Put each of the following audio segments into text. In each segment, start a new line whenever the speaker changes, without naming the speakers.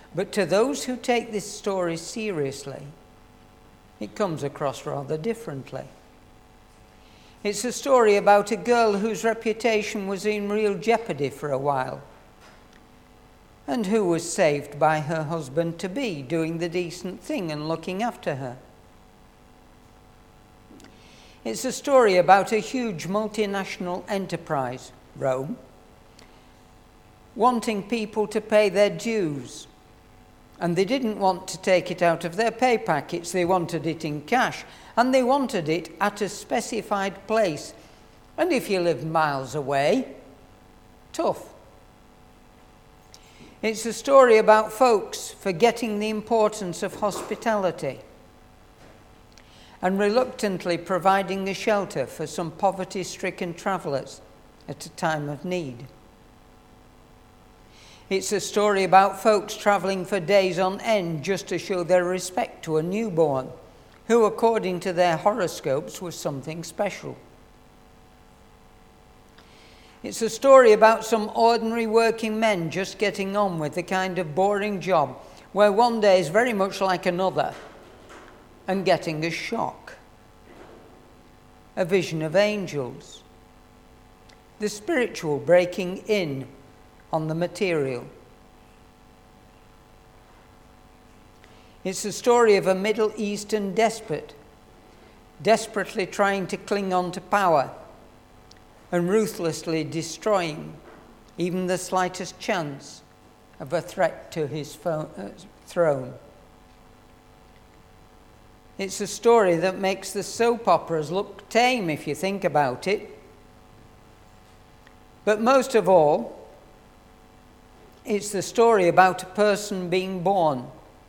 But to those who take this story seriously, it comes across rather differently. It's a story about a girl whose reputation was in real jeopardy for a while, and who was saved by her husband-to-be doing the decent thing and looking after her. It's a story about a huge multinational enterprise, Rome, wanting people to pay their dues. And they didn't want to take it out of their pay packets, they wanted it in cash. And they wanted it at a specified place. And if you live miles away, tough. It's a story about folks forgetting the importance of hospitality and reluctantly providing a shelter for some poverty-stricken travellers at a time of need. It's a story about folks travelling for days on end just to show their respect to a newborn, who, according to their horoscopes, was something special. It's a story about some ordinary working men just getting on with the kind of boring job where one day is very much like another and getting a shock. A vision of angels. The spiritual breaking in on the material. It's the story of a Middle Eastern despot desperately trying to cling on to power and ruthlessly destroying even the slightest chance of a threat to his throne. It's a story that makes the soap operas look tame if you think about it. But most of all, it's the story about a person being born.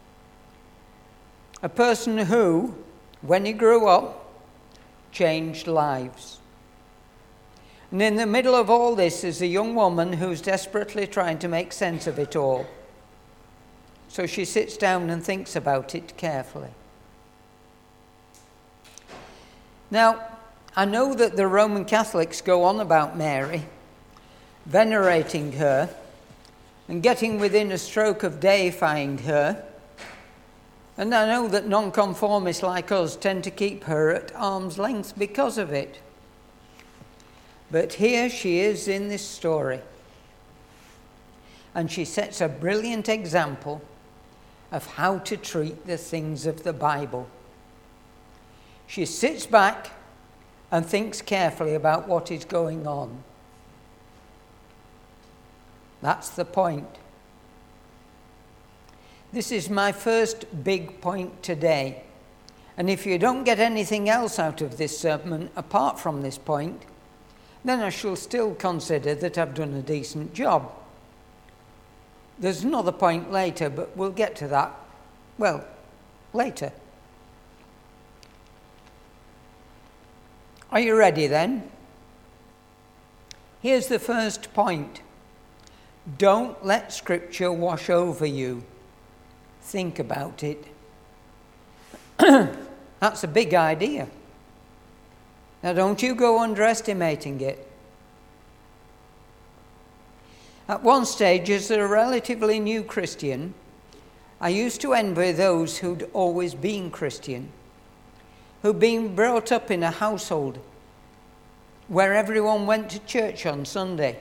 A person who, when he grew up, changed lives. And in the middle of all this is a young woman who's desperately trying to make sense of it all. So she sits down and thinks about it carefully. Now, I know that the Roman Catholics go on about Mary, venerating her, and getting within a stroke of deifying her. And I know that nonconformists like us tend to keep her at arm's length because of it. But here she is in this story. And she sets a brilliant example of how to treat the things of the Bible. She sits back and thinks carefully about what is going on. That's the point. This is my first big point today. And if you don't get anything else out of this sermon apart from this point, then I shall still consider that I've done a decent job. There's another point later, but we'll get to that, well, later. Are you ready then? Here's the first point. Don't let Scripture wash over you. Think about it. That's a big idea. Now don't you go underestimating it. At one stage, as a relatively new Christian, I used to envy those who'd always been Christian, who'd been brought up in a household where everyone went to church on Sunday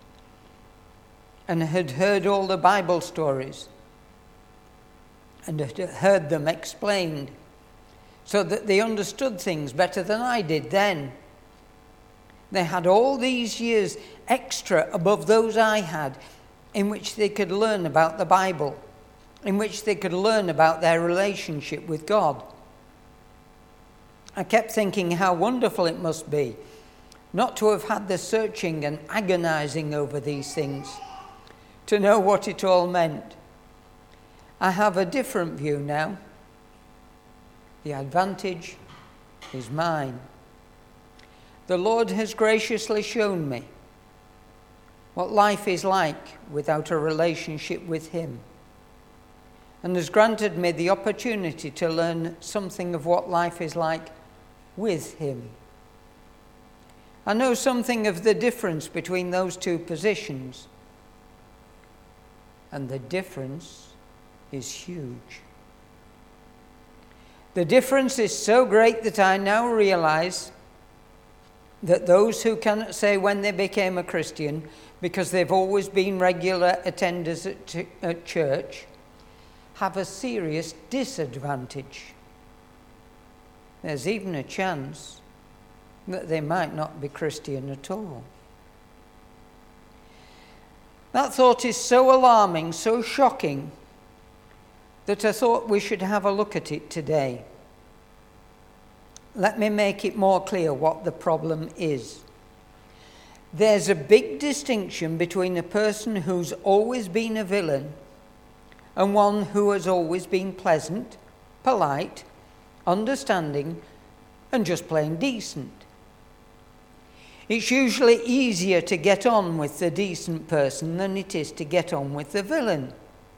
and had heard all the Bible stories and had heard them explained so that they understood things better than I did then. They had all these years extra above those I had in which they could learn about the Bible, in which they could learn about their relationship with God. I kept thinking how wonderful it must be not to have had the searching and agonizing over these things, to know what it all meant. I have a different view now. The advantage is mine. The Lord has graciously shown me what life is like without a relationship with Him, and has granted me the opportunity to learn something of what life is like with Him. I know something of the difference between those two positions, and the difference is huge. The difference is so great that I now realize that those who cannot say when they became a Christian, because they've always been regular attenders at church, have a serious disadvantage. There's even a chance that they might not be Christian at all. That thought is so alarming, so shocking, that I thought we should have a look at it today. Let me make it more clear what the problem is. There's a big distinction between a person who's always been a villain and one who has always been pleasant, polite, understanding, and just plain decent. It's usually easier to get on with the decent person than it is to get on with the villain.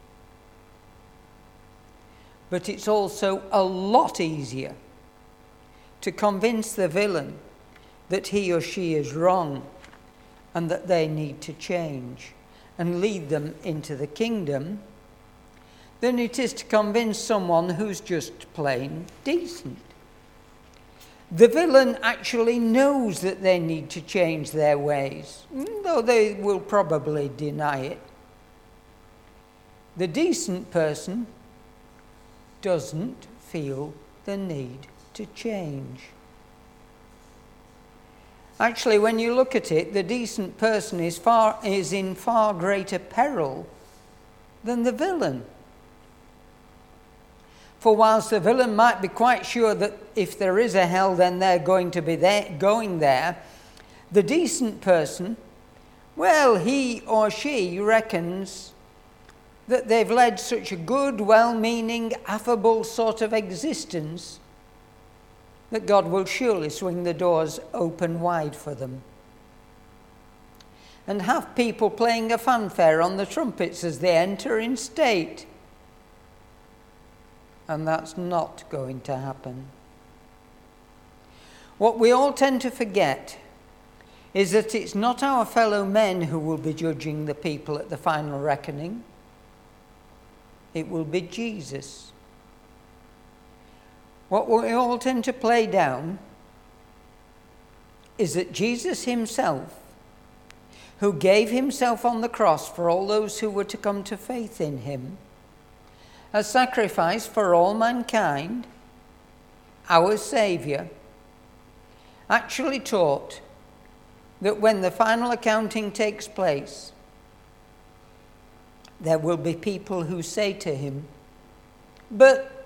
But it's also a lot easier to convince the villain that he or she is wrong and that they need to change and lead them into the kingdom than it is to convince someone who's just plain decent. The villain actually knows that they need to change their ways, though they will probably deny it. The decent person doesn't feel the need to change. Actually, when you look at it, the decent person is in far greater peril than the villain. For whilst the villain might be quite sure that if there is a hell, then they're going to be going there, the decent person, well, he or she reckons that they've led such a good, well-meaning, affable sort of existence that God will surely swing the doors open wide for them and have people playing a fanfare on the trumpets as they enter in state. And that's not going to happen. What we all tend to forget is that it's not our fellow men who will be judging the people at the final reckoning. It will be Jesus. What we all tend to play down is that Jesus himself, who gave himself on the cross for all those who were to come to faith in him, a sacrifice for all mankind, our Saviour, actually taught that when the final accounting takes place, there will be people who say to him, but,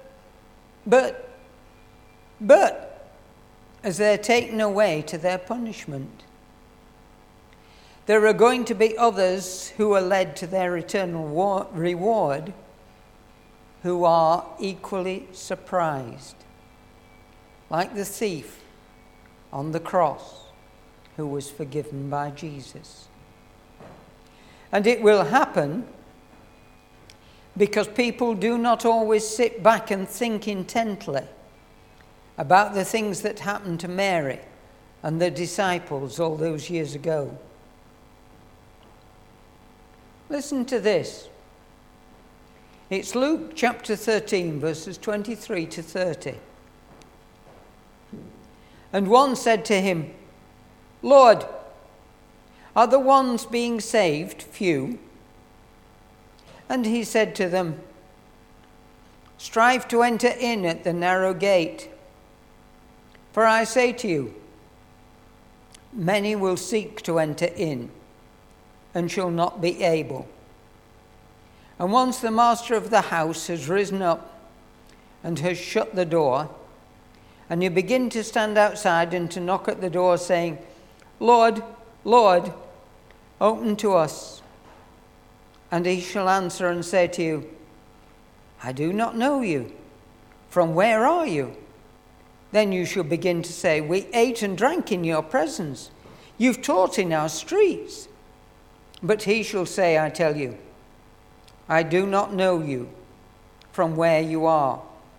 as they're taken away to their punishment. There are going to be others who are led to their eternal reward who are equally surprised, like the thief on the cross who was forgiven by Jesus. And it will happen because people do not always sit back and think intently about the things that happened to Mary and the disciples all those years ago. Listen to this. It's Luke chapter 13, verses 23 to 30. And one said to him, Lord, are the ones being saved few? And he said to them, strive to enter in at the narrow gate. For I say to you, many will seek to enter in and shall not be able. And once the master of the house has risen up and has shut the door, and you begin to stand outside and to knock at the door, saying, Lord, Lord, open to us. And he shall answer and say to you, I do not know you. From where are you? Then you shall begin to say, we ate and drank in your presence. You've taught in our streets. But he shall say, I tell you, I do not know you from where you are.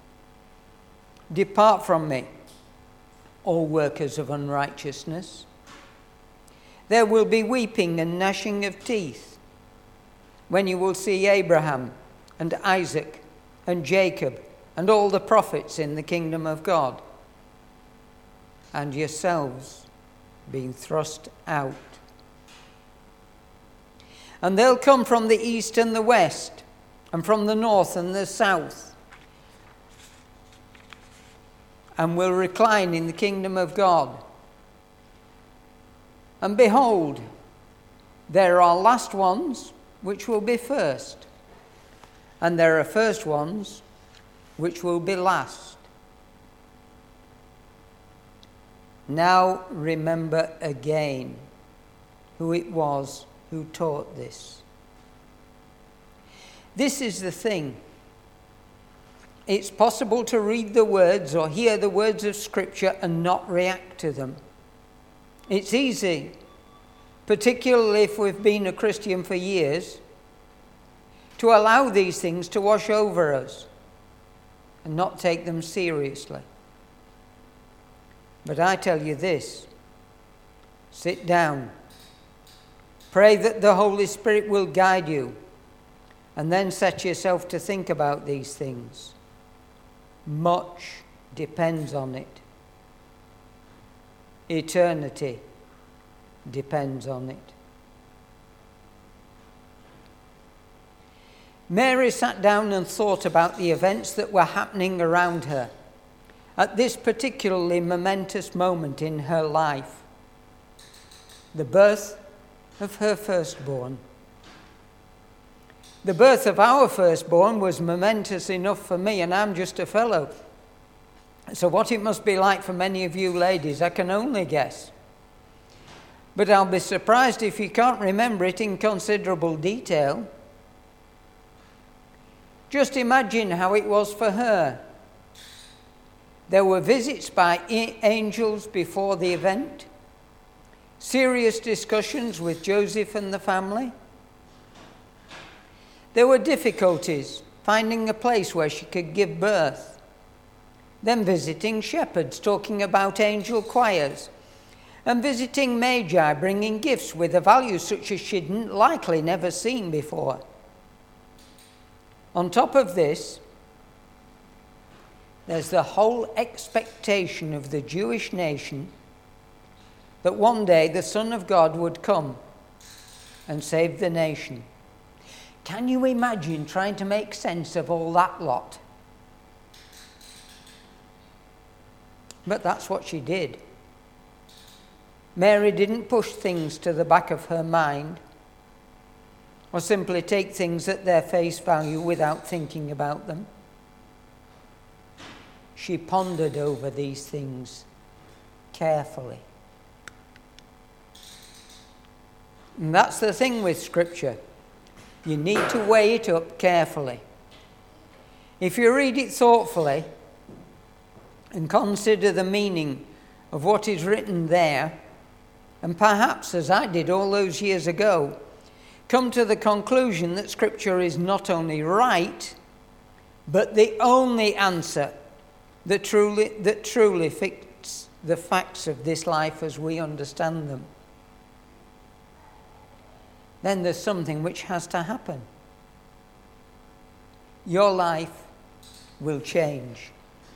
Depart from me, all workers of unrighteousness. There will be weeping and gnashing of teeth when you will see Abraham and Isaac and Jacob and all the prophets in the kingdom of God, and yourselves being thrust out. And they'll come from the east and the west, and from the north and the south, and will recline in the kingdom of God. And behold, there are last ones which will be first, and there are first ones which will be last. Now remember again who it was who taught this. This is the thing. It's possible to read the words or hear the words of Scripture and not react to them. It's easy, particularly if we've been a Christian for years, to allow these things to wash over us and not take them seriously. But I tell you this, sit down, pray that the Holy Spirit will guide you, and then set yourself to think about these things. Much depends on it. Eternity depends on it. Mary sat down and thought about the events that were happening around her at this particularly momentous moment in her life. The birth of her firstborn. The birth of our firstborn was momentous enough for me, and I'm just a fellow. So what it must be like for many of you ladies, I can only guess. But I'll be surprised if you can't remember it in considerable detail. Just imagine how it was for her. There were visits by angels before the event, serious discussions with Joseph and the family. There were difficulties finding a place where she could give birth. Then visiting shepherds talking about angel choirs, and visiting magi bringing gifts with a value such as she'd likely never seen before. On top of this, there's the whole expectation of the Jewish nation that one day the Son of God would come and save the nation. Can you imagine trying to make sense of all that lot? But that's what she did. Mary didn't push things to the back of her mind or simply take things at their face value without thinking about them. She pondered over these things carefully. And that's the thing with Scripture. You need to weigh it up carefully. If you read it thoughtfully and consider the meaning of what is written there, and perhaps, as I did all those years ago, come to the conclusion that Scripture is not only right, but the only answer that truly fits the facts of this life as we understand them, then there's something which has to happen. Your life will change.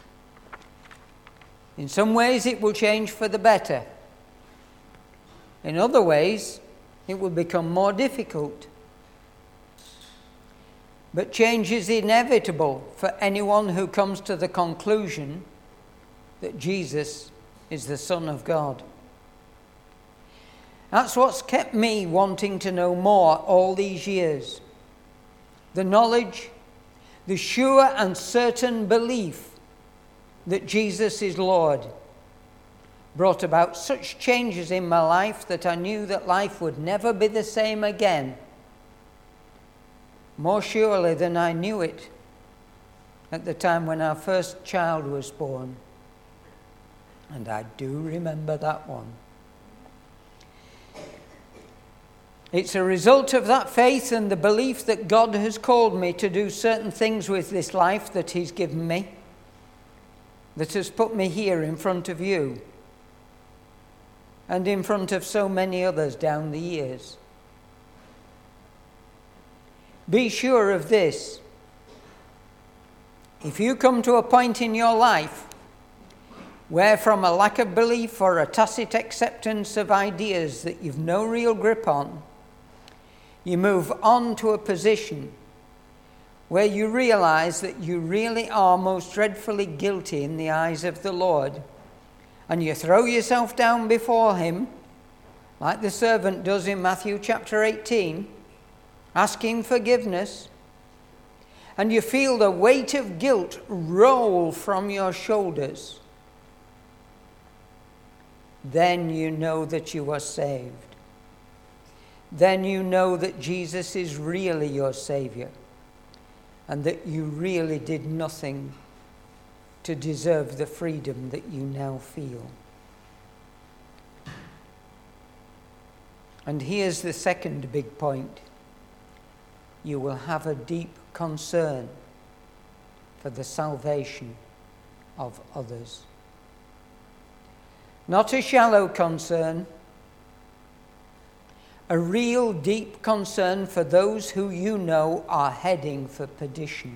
In some ways, it will change for the better. In other ways, it will become more difficult. But change is inevitable for anyone who comes to the conclusion that Jesus is the Son of God. That's what's kept me wanting to know more all these years. The knowledge, the sure and certain belief that Jesus is Lord brought about such changes in my life that I knew that life would never be the same again, more surely than I knew it at the time when our first child was born. And I do remember that one. It's a result of that faith and the belief that God has called me to do certain things with this life that He's given me that has put me here in front of you and in front of so many others down the years. Be sure of this. If you come to a point in your life where from a lack of belief or a tacit acceptance of ideas that you've no real grip on, you move on to a position where you realize that you really are most dreadfully guilty in the eyes of the Lord, and you throw yourself down before him, like the servant does in Matthew chapter 18, asking forgiveness, and you feel the weight of guilt roll from your shoulders, then you know that you are saved. Then you know that Jesus is really your Savior, and that you really did nothing to deserve the freedom that you now feel. And here's the second big point. You will have a deep concern for the salvation of others. Not a shallow concern, a real deep concern for those who you know are heading for perdition.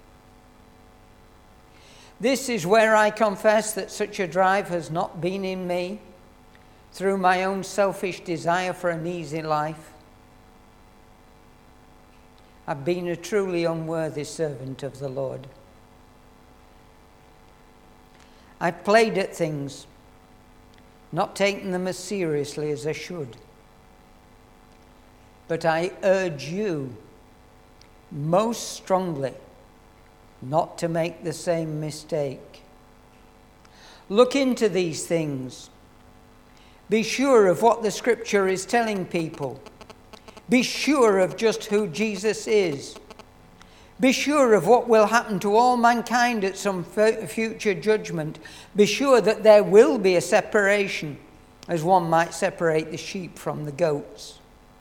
This is where I confess that such a drive has not been in me through my own selfish desire for an easy life. I've been a truly unworthy servant of the Lord. I've played at things, not taken them as seriously as I should. But I urge you most strongly not to make the same mistake. Look into these things. Be sure of what the Scripture is telling people. Be sure of just who Jesus is. Be sure of what will happen to all mankind at some future judgment. Be sure that there will be a separation, as one might separate the sheep from the goats.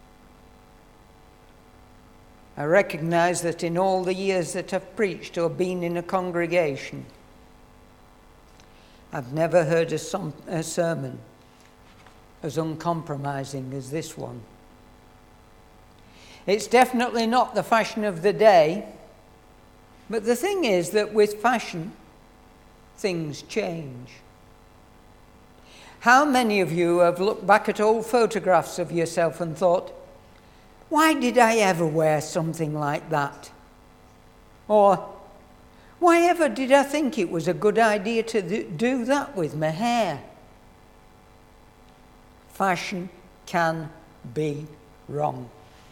I recognize that in all the years that I've preached or been in a congregation, I've never heard a sermon as uncompromising as this one. It's definitely not the fashion of the day, but the thing is that with fashion, things change. How many of you have looked back at old photographs of yourself and thought, why did I ever wear something like that? Or, why ever did I think it was a good idea to do that with my hair? Fashion can be wrong.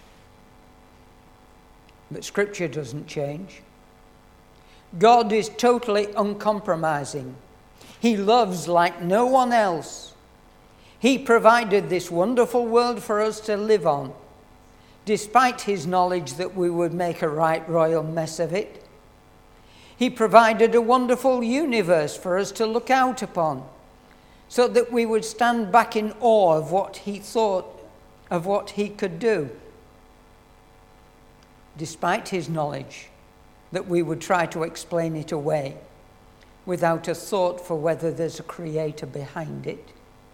But Scripture doesn't change. God is totally uncompromising. He loves like no one else. He provided this wonderful world for us to live on, despite his knowledge that we would make a right royal mess of it. He provided a wonderful universe for us to look out upon, so that we would stand back in awe of what he thought, of what he could do, despite his knowledge that we would try to explain it away without a thought for whether there's a creator behind it.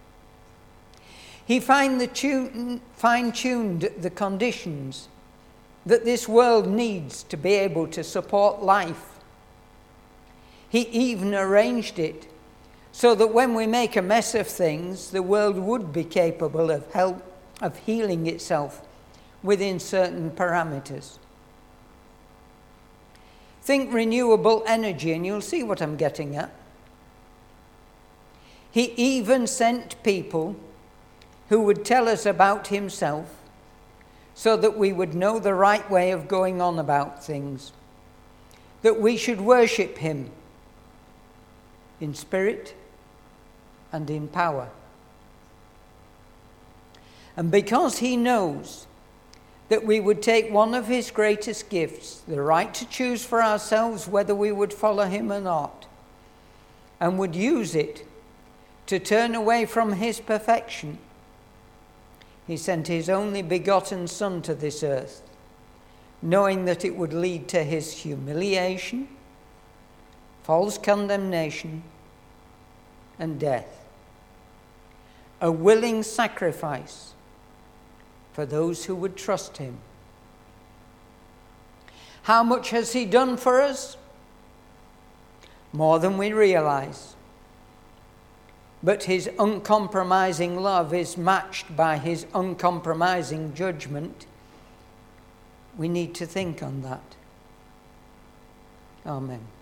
He fine-tuned the conditions that this world needs to be able to support life. He even arranged it so that when we make a mess of things, the world would be capable of healing itself within certain parameters. Think renewable energy and you'll see what I'm getting at. He even sent people who would tell us about himself so that we would know the right way of going on about things, that we should worship him in spirit and in power. And because he knows that we would take one of his greatest gifts, the right to choose for ourselves whether we would follow him or not, and would use it to turn away from his perfection, he sent his only begotten Son to this earth, knowing that it would lead to his humiliation, false condemnation, and death. A willing sacrifice for those who would trust him. How much has he done for us? more than we realize. But his uncompromising love is matched by his uncompromising judgment. We need to think on that. Amen.